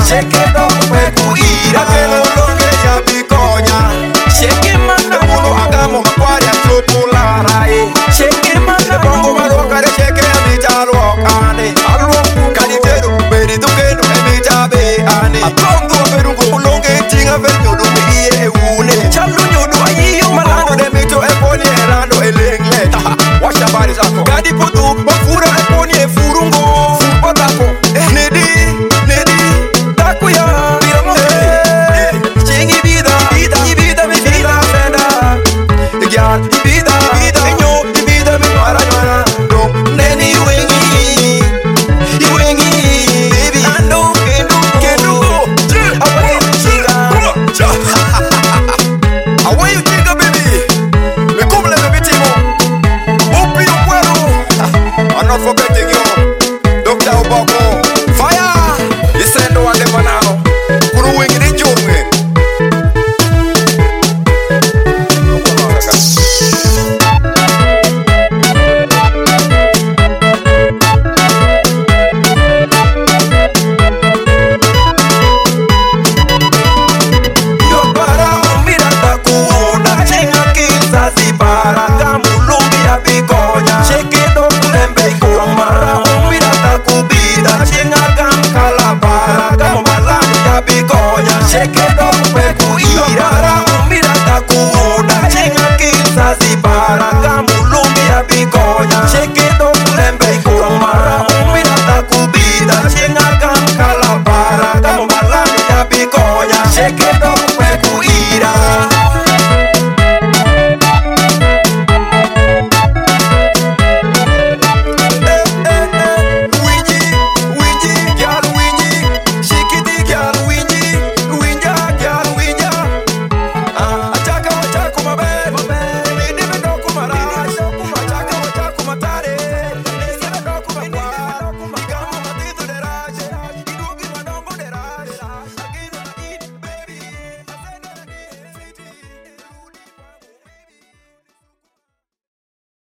Chequedo pecuira que no lo que ya picoña. Cheque manda uno hagamos macuaria popular. Cheque manda pongo maroca de cheque a mi chalo ane. Algo calidero, pero tú que no me mi chabe ane. A pronto a ver un culón que chinga ver yo no me ie une. Chalo yo no hay un malano de mi cho e poni erando el inglés. Watch the body sako. Gadi putu, bafura e poni e furungo. Furpatako, nedi. Chequedo pecuira mira tacuda chenga quizá si para camulumbia picoña. Chequedo lembe kumara mira tacubida chenga cam calapara como balania picoña. Chequedo pecuira